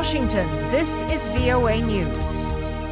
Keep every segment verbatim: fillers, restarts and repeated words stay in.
Washington, this is V O A News.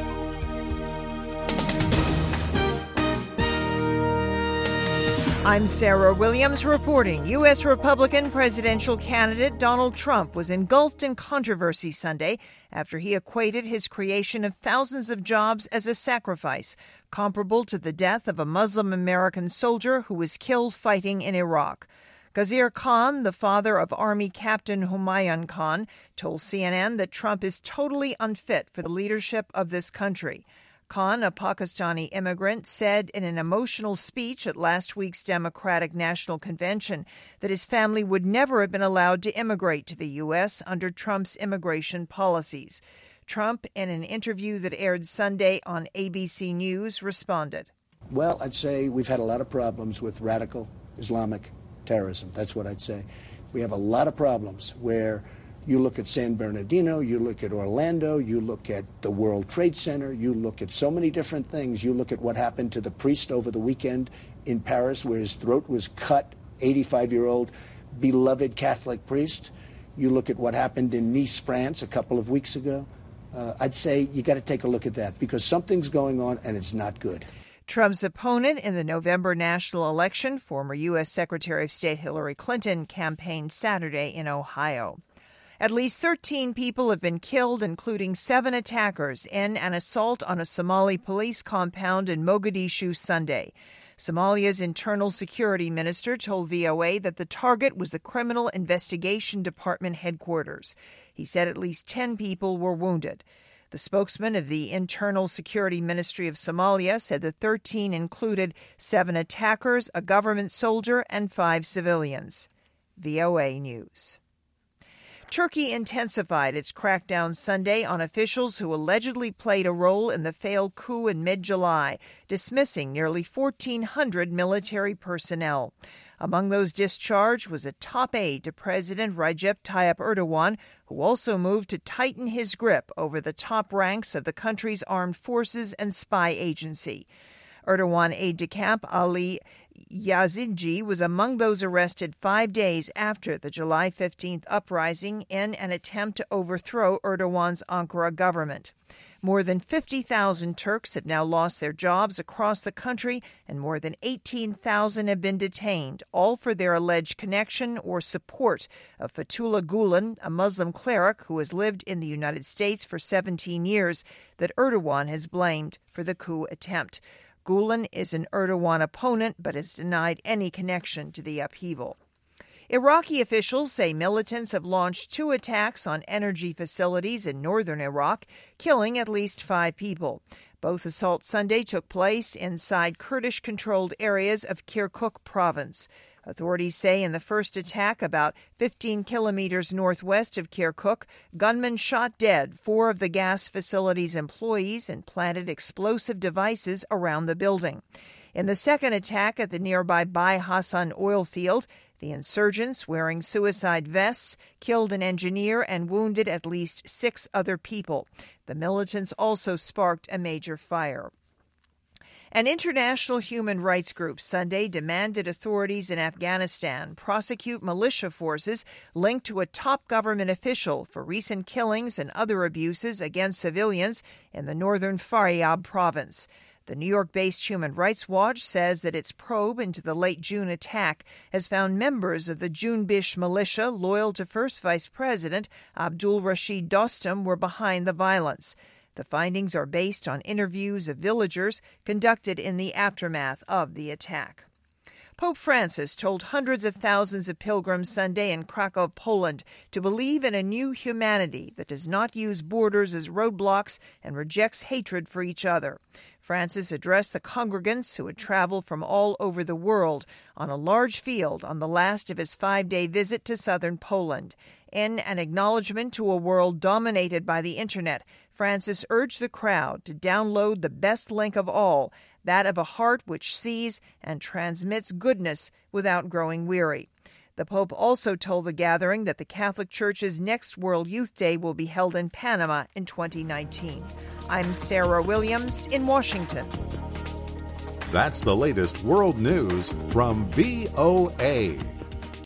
I'm Sarah Williams reporting. U S Republican presidential candidate Donald Trump was engulfed in controversy Sunday after he equated his creation of thousands of jobs as a sacrifice, comparable to the death of a Muslim American soldier who was killed fighting in Iraq. Ghazir Khan, the father of Army Captain Humayun Khan, told C N N that Trump is totally unfit for the leadership of this country. Khan, a Pakistani immigrant, said in an emotional speech at last week's Democratic National Convention that his family would never have been allowed to immigrate to the U S under Trump's immigration policies. Trump, in an interview that aired Sunday on A B C News, responded. Well, I'd say we've had a lot of problems with radical Islamic terrorism. That's what I'd say. We have a lot of problems where you look at San Bernardino, you look at Orlando, you look at the World Trade Center, you look at so many different things. You look at what happened to the priest over the weekend in Paris where his throat was cut, eighty-five-year-old beloved Catholic priest. You look at what happened in Nice, France a couple of weeks ago. Uh, I'd say you got to take a look at that because something's going on and it's not good. Trump's opponent in the November national election, former U S Secretary of State Hillary Clinton, campaigned Saturday in Ohio. At least thirteen people have been killed, including seven attackers, in an assault on a Somali police compound in Mogadishu Sunday. Somalia's internal security minister told V O A that the target was the Criminal Investigation Department headquarters. He said at least ten people were wounded. The spokesman of the Internal Security Ministry of Somalia said the thirteen included seven attackers, a government soldier, and five civilians. V O A News. Turkey intensified its crackdown Sunday on officials who allegedly played a role in the failed coup in mid-July, dismissing nearly fourteen hundred military personnel. Among those discharged was a top aide to President Recep Tayyip Erdogan, who also moved to tighten his grip over the top ranks of the country's armed forces and spy agency. Erdogan aide-de-camp Ali Yazidji was among those arrested five days after the July fifteenth uprising in an attempt to overthrow Erdogan's Ankara government. More than fifty thousand Turks have now lost their jobs across the country, and more than eighteen thousand have been detained, all for their alleged connection or support of Fethullah Gulen, a Muslim cleric who has lived in the United States for seventeen years, that Erdogan has blamed for the coup attempt. Gulen is an Erdogan opponent but has denied any connection to the upheaval. Iraqi officials say militants have launched two attacks on energy facilities in northern Iraq, killing at least five people. Both assaults Sunday took place inside Kurdish-controlled areas of Kirkuk province. Authorities say in the first attack, about fifteen kilometers northwest of Kirkuk, gunmen shot dead four of the gas facility's employees and planted explosive devices around the building. In the second attack at the nearby Bai Hassan oil field, the insurgents, wearing suicide vests, killed an engineer and wounded at least six other people. The militants also sparked a major fire. An international human rights group Sunday demanded authorities in Afghanistan prosecute militia forces linked to a top government official for recent killings and other abuses against civilians in the northern Faryab province. The New York-based Human Rights Watch says that its probe into the late June attack has found members of the Junbish militia loyal to First Vice President Abdul Rashid Dostum were behind the violence. The findings are based on interviews of villagers conducted in the aftermath of the attack. Pope Francis told hundreds of thousands of pilgrims Sunday in Krakow, Poland, to believe in a new humanity that does not use borders as roadblocks and rejects hatred for each other. Francis addressed the congregants who had traveled from all over the world on a large field on the last of his five-day visit to southern Poland. In an acknowledgement to a world dominated by the Internet, Francis urged the crowd to download the best link of all, that of a heart which sees and transmits goodness without growing weary. The Pope also told the gathering that the Catholic Church's next World Youth Day will be held in Panama in twenty nineteen. I'm Sarah Williams in Washington. That's the latest world news from V O A.